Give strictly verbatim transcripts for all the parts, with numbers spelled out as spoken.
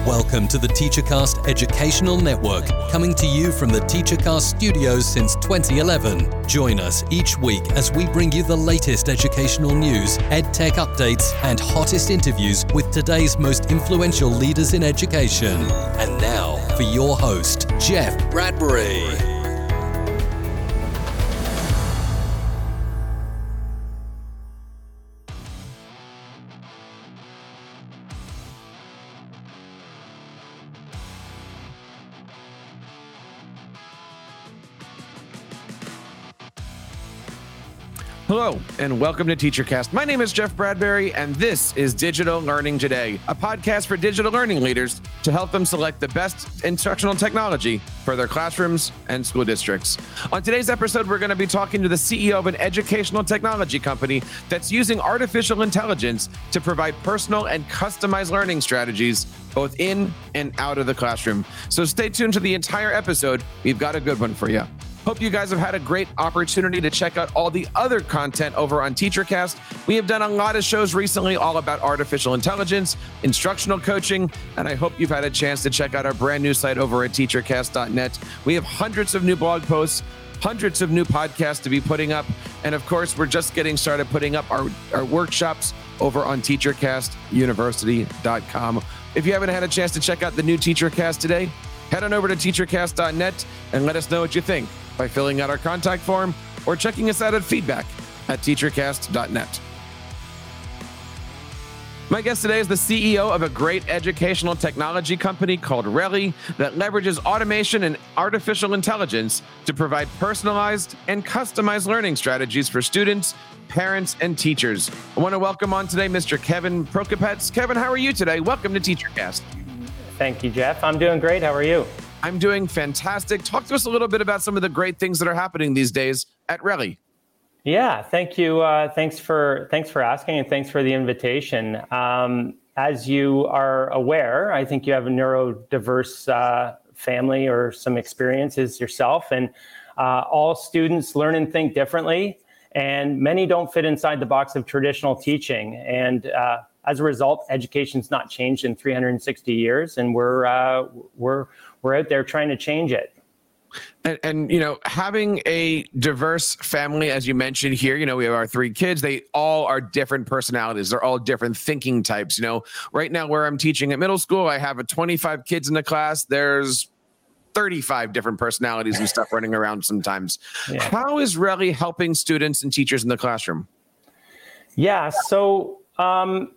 Welcome to the TeacherCast Educational Network, coming to you from the TeacherCast studios since twenty eleven. Join us each week as we bring you the latest educational news, ed tech updates, and hottest interviews with today's most influential leaders in education. And now, for your host, Jeff Bradbury. Hello, and welcome to TeacherCast. My name is Jeff Bradbury, and this is Digital Learning Today, a podcast for digital learning leaders to help them select the best instructional technology for their classrooms and school districts. On today's episode, we're going to be talking to the C E O of an educational technology company that's using artificial intelligence to provide personal and customized learning strategies both in and out of the classroom. So stay tuned to the entire episode. We've got a good one for you. Hope you guys have had a great opportunity to check out all the other content over on TeacherCast. We have done a lot of shows recently all about artificial intelligence, instructional coaching, and I hope you've had a chance to check out our brand new site over at teacher cast dot net. We have hundreds of new blog posts, hundreds of new podcasts to be putting up, and of course, we're just getting started putting up our, our workshops over on teacher cast university dot com. If you haven't had a chance to check out the new TeacherCast today, head on over to teacher cast dot net and let us know what you think by filling out our contact form or checking us out at feedback at teacher cast dot net. My guest today is the C E O of a great educational technology company called Relly that leverages automation and artificial intelligence to provide personalized and customized learning strategies for students, parents, and teachers. I want to welcome on today Mister Kevin Prokopets. Kevin, how are you today? Welcome to TeacherCast. Thank you, Jeff. I'm doing great. How are you? I'm doing fantastic. Talk to us a little bit about some of the great things that are happening these days at Relly. Yeah, thank you. Uh, thanks for thanks for asking, and thanks for the invitation. Um, as you are aware, I think you have a neurodiverse uh, family or some experiences yourself, and uh, all students learn and think differently, and many don't fit inside the box of traditional teaching. And uh, as a result, education's not changed in three hundred sixty years, and we're uh, we're we're out there trying to change it. And, and, you know, having a diverse family, as you mentioned here, you know, we have our three kids. They all are different personalities. They're all different thinking types. You know, right now where I'm teaching at middle school, I have a twenty-five kids in the class. There's thirty-five different personalities and stuff running around sometimes. Yeah. How is Relly helping students and teachers in the classroom? Yeah, so um,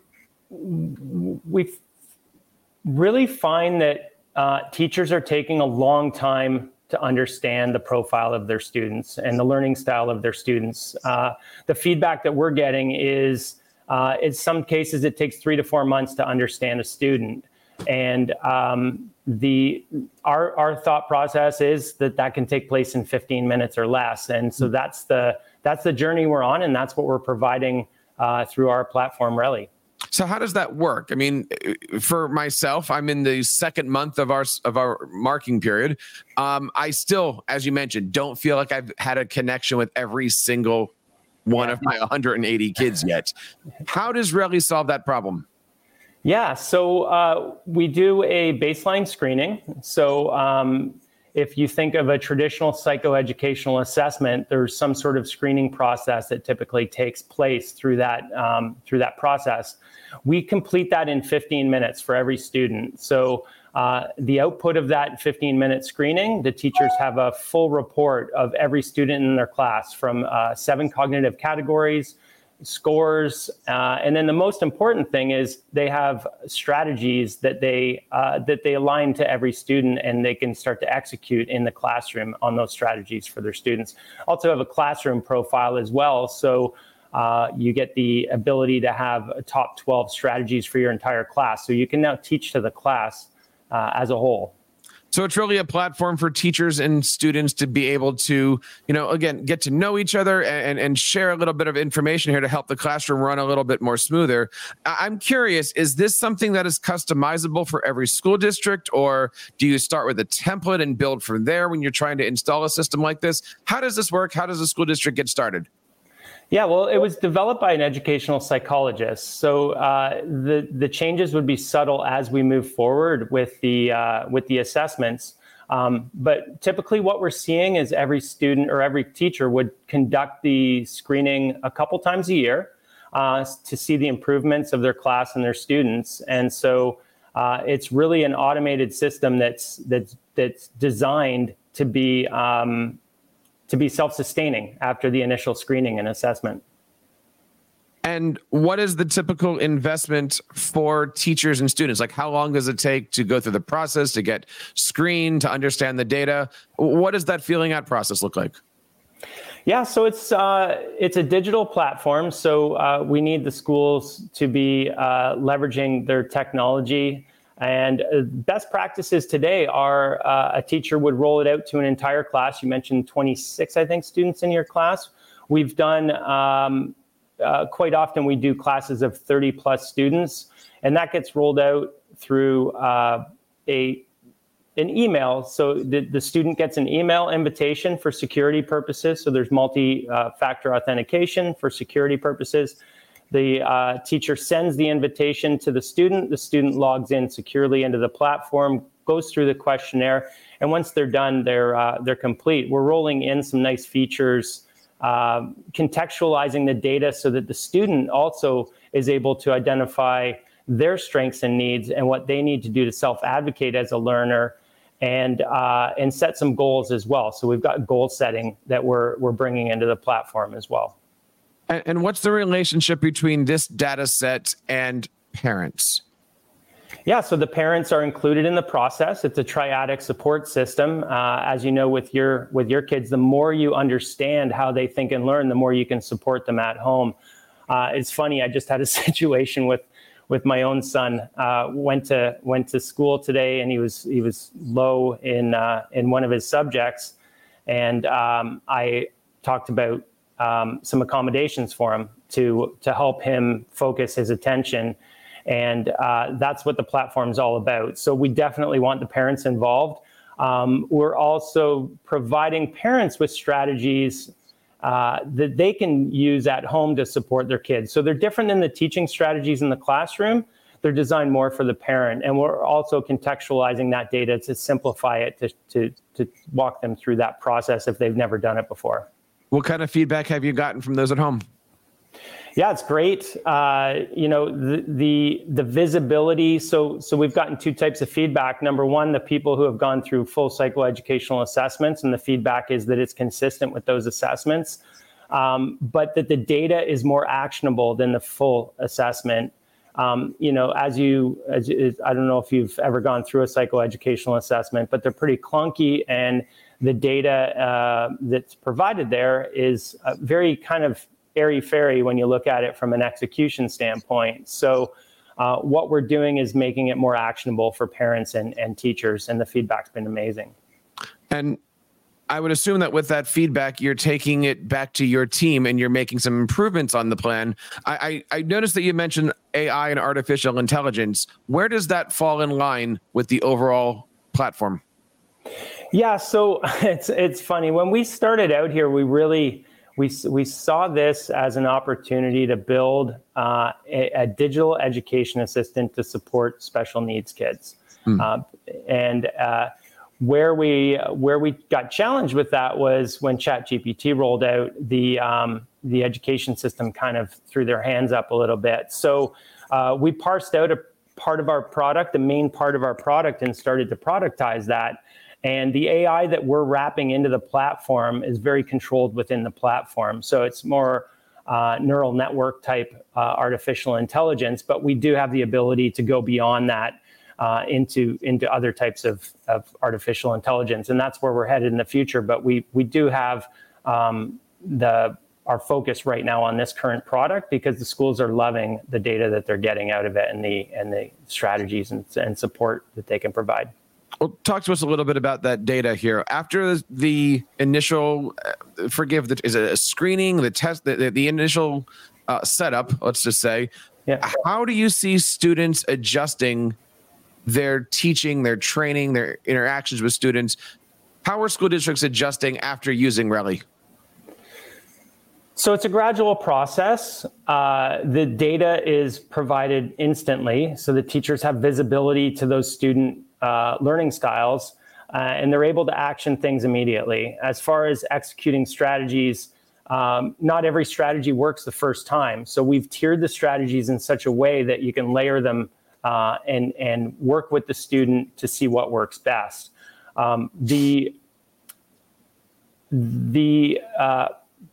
we really find that uh, teachers are taking a long time to understand the profile of their students and the learning style of their students. Uh, the feedback that we're getting is, uh, in some cases, it takes three to four months to understand a student. And um, the our our thought process is that that can take place in fifteen minutes or less. And so that's the that's the journey we're on, and that's what we're providing uh, through our platform, Relly. So how does that work? I mean, for myself, I'm in the second month of our of our marking period. Um, I still, as you mentioned, don't feel like I've had a connection with every single one of my one hundred eighty kids yet. How does Relly solve that problem? Yeah, so uh, we do a baseline screening. So um, if you think of a traditional psychoeducational assessment, there's some sort of screening process that typically takes place through that um, through that process. We complete that in fifteen minutes for every student. So uh, the output of that fifteen minute screening, the teachers have a full report of every student in their class from uh, seven cognitive categories, scores, uh, and then the most important thing is they have strategies that they uh, that they align to every student, and they can start to execute in the classroom on those strategies for their students. Also have a classroom profile as well, so uh, you get the ability to have a top twelve strategies for your entire class, so you can now teach to the class uh, as a whole. So it's really a platform for teachers and students to be able to, you know, again, get to know each other and, and share a little bit of information here to help the classroom run a little bit more smoother. I'm curious, is this something that is customizable for every school district, or do you start with a template and build from there when you're trying to install a system like this? How does this work? How does a school district get started? Yeah, well, it was developed by an educational psychologist. So uh, the the changes would be subtle as we move forward with the uh, with the assessments. Um, but typically, what we're seeing is every student or every teacher would conduct the screening a couple times a year uh, to see the improvements of their class and their students. And so uh, it's really an automated system that's that's that's designed to be um, to be self-sustaining after the initial screening and assessment. And what is the typical investment for teachers and students? Like, how long does it take to go through the process, to get screened, to understand the data? What does that filling out process look like? Yeah, so it's uh, it's a digital platform. So uh, we need the schools to be uh, leveraging their technology. And uh, best practices today are uh, a teacher would roll it out to an entire class. You mentioned twenty-six, I think, students in your class. We've done um, uh, quite often we do classes of thirty plus students, and that gets rolled out through uh, a an email. So the, the student gets an email invitation for security purposes. So there's multi-factor uh, authentication for security purposes. The uh, teacher sends the invitation to the student. The student logs in securely into the platform, goes through the questionnaire, and once they're done, they're uh, they're complete. We're rolling in some nice features, uh, contextualizing the data so that the student also is able to identify their strengths and needs and what they need to do to self-advocate as a learner, and uh, and set some goals as well. So we've got goal setting that we're we're bringing into the platform as well. And what's the relationship between this data set and parents? Yeah, so the parents are included in the process. It's a triadic support system. Uh, as you know, with your with your kids, the more you understand how they think and learn, the more you can support them at home. Uh, it's funny. I just had a situation with with my own son. Uh, went to went to school today, and he was he was low in uh, in one of his subjects, and um, I talked about Um, some accommodations for him to to help him focus his attention. And uh, that's what the platform is all about. So we definitely want the parents involved. Um, we're also providing parents with strategies uh, that they can use at home to support their kids. So they're different than the teaching strategies in the classroom. They're designed more for the parent. And we're also contextualizing that data to simplify it, to, to, to walk them through that process if they've never done it before. What kind of feedback have you gotten from those at home? Yeah, it's great. Uh, you know, the, the the visibility. So so we've gotten two types of feedback. Number one, the people who have gone through full psychoeducational assessments, and the feedback is that it's consistent with those assessments, um, but that the data is more actionable than the full assessment. Um, you know, as you, as, I don't know if you've ever gone through a psychoeducational assessment, but they're pretty clunky, and the data uh, that's provided there is uh, very kind of airy-fairy when you look at it from an execution standpoint. So uh, what we're doing is making it more actionable for parents and, and teachers, and the feedback's been amazing. And I would assume that with that feedback, you're taking it back to your team and you're making some improvements on the plan. I, I, I noticed that you mentioned A I and artificial intelligence. Where does that fall in line with the overall platform? Yeah, so it's it's funny. When we started out here, we really we we saw this as an opportunity to build uh, a, a digital education assistant to support special needs kids. Mm. Uh, and uh, where we where we got challenged with that was when ChatGPT rolled out. The um, the education system kind of threw their hands up a little bit. So uh, we parsed out a part of our product, the main part of our product, and started to productize that. And the A I that we're wrapping into the platform is very controlled within the platform. So it's more uh, neural network type uh, artificial intelligence, but we do have the ability to go beyond that uh, into into other types of, of artificial intelligence. And that's where we're headed in the future. But we we do have um, the our focus right now on this current product because the schools are loving the data that they're getting out of it, and the and the strategies and, and support that they can provide. Well, talk to us a little bit about that data here. After the initial, uh, forgive, the, is it a screening, the test, the, the, the initial uh, setup, let's just say, yeah. How do you see students adjusting their teaching, their training, their interactions with students? How are school districts adjusting after using Relly? So it's a gradual process. Uh, the data is provided instantly, so the teachers have visibility to those student uh, learning styles, uh, and they're able to action things immediately. As far as executing strategies, um, not every strategy works the first time. So we've tiered the strategies in such a way that you can layer them uh, and, and work with the student to see what works best. Um, the the uh,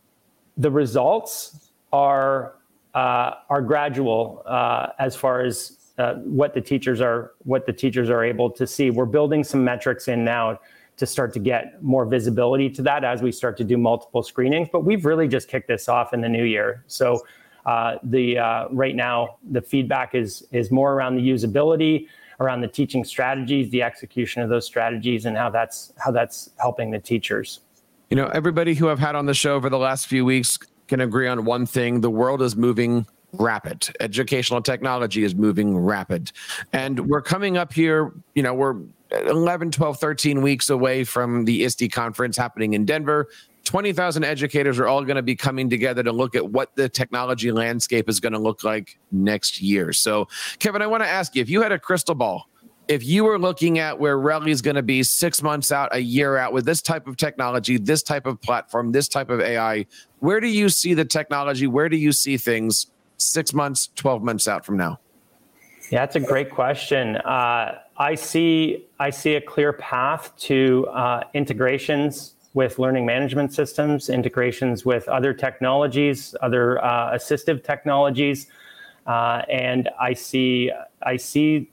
The results are uh, are gradual uh, as far as uh, what the teachers are what the teachers are able to see. We're building some metrics in now to start to get more visibility to that as we start to do multiple screenings. But we've really just kicked this off in the new year. So uh, the uh, right now the feedback is is more around the usability, around the teaching strategies, the execution of those strategies, and how that's how that's helping the teachers. You know, everybody who I've had on the show over the last few weeks can agree on one thing. The world is moving rapid. Educational technology is moving rapid. And we're coming up here, you know, we're eleven, twelve, thirteen weeks away from the I S T E conference happening in Denver. twenty thousand educators are all going to be coming together to look at what the technology landscape is going to look like next year. So, Kevin, I want to ask you, if you had a crystal ball, if you were looking at where Relly is going to be six months out, a year out with this type of technology, this type of platform, this type of A I, where do you see the technology? Where do you see things six months, twelve months out from now? Yeah, that's a great question. Uh, I see I see a clear path to uh, integrations with learning management systems, integrations with other technologies, other uh, assistive technologies, uh, and I see I see.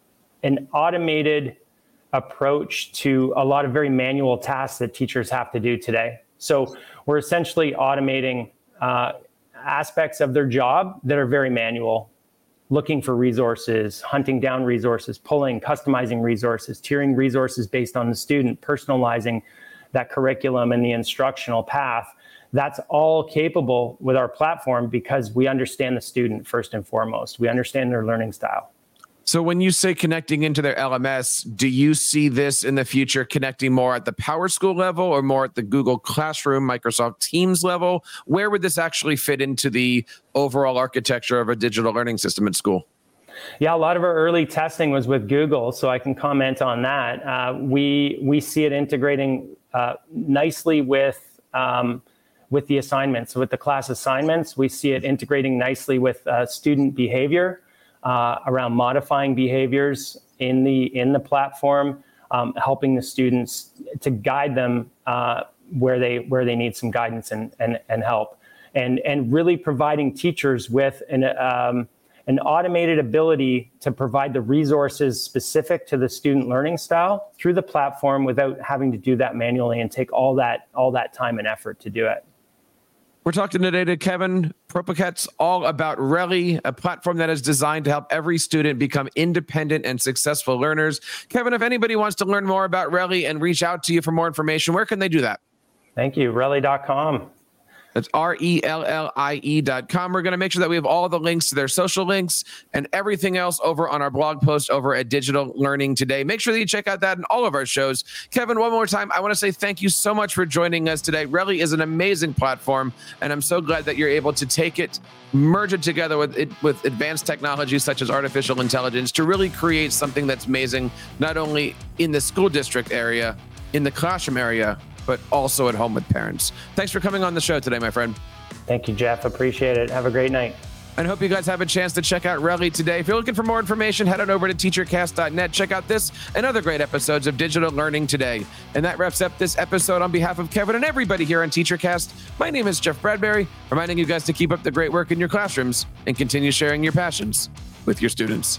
an automated approach to a lot of very manual tasks that teachers have to do today. So we're essentially automating uh, aspects of their job that are very manual, looking for resources, hunting down resources, pulling, customizing resources, tiering resources based on the student, personalizing that curriculum and the instructional path. That's all capable with our platform because we understand the student first and foremost. We understand their learning style. So when you say connecting into their L M S, do you see this in the future connecting more at the PowerSchool level or more at the Google Classroom, Microsoft Teams level? Where would this actually fit into the overall architecture of a digital learning system at school? Yeah, a lot of our early testing was with Google, so I can comment on that. Uh, we we see it integrating uh, nicely with um, with the assignments, with the class assignments. We see it integrating nicely with uh, student behavior. Uh, around modifying behaviors in the in the platform, um, helping the students to guide them uh, where they where they need some guidance and and, and help, and and really providing teachers with an um, an automated ability to provide the resources specific to the student learning style through the platform without having to do that manually and take all that all that time and effort to do it. We're talking today to Kevin Propokets all about Relly, a platform that is designed to help every student become independent and successful learners. Kevin, if anybody wants to learn more about Relly and reach out to you for more information, where can they do that? Thank you. Relly dot com. That's R E L L I E dot com. We're going to make sure that we have all the links to their social links and everything else over on our blog post over at Digital Learning Today. Make sure that you check out that and all of our shows. Kevin, one more time, I want to say thank you so much for joining us today. Relly is an amazing platform, and I'm so glad that you're able to take it, merge it together with it, with advanced technologies such as artificial intelligence to really create something that's amazing, not only in the school district area, in the classroom area, but also at home with parents. Thanks for coming on the show today, my friend. Thank you, Jeff. Appreciate it. Have a great night. And hope you guys have a chance to check out Relly today. If you're looking for more information, head on over to teacher cast dot net. Check out this and other great episodes of Digital Learning Today. And that wraps up this episode. On behalf of Kevin and everybody here on TeacherCast, my name is Jeff Bradbury, reminding you guys to keep up the great work in your classrooms and continue sharing your passions with your students.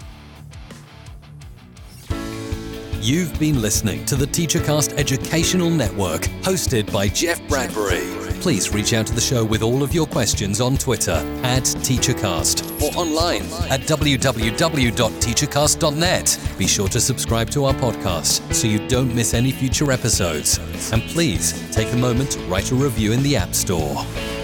You've been listening to the TeacherCast Educational Network, hosted by Jeff Bradbury. Please reach out to the show with all of your questions on Twitter at TeacherCast or online at w w w dot teachercast dot net. Be sure to subscribe to our podcast so you don't miss any future episodes. And please take a moment to write a review in the App Store.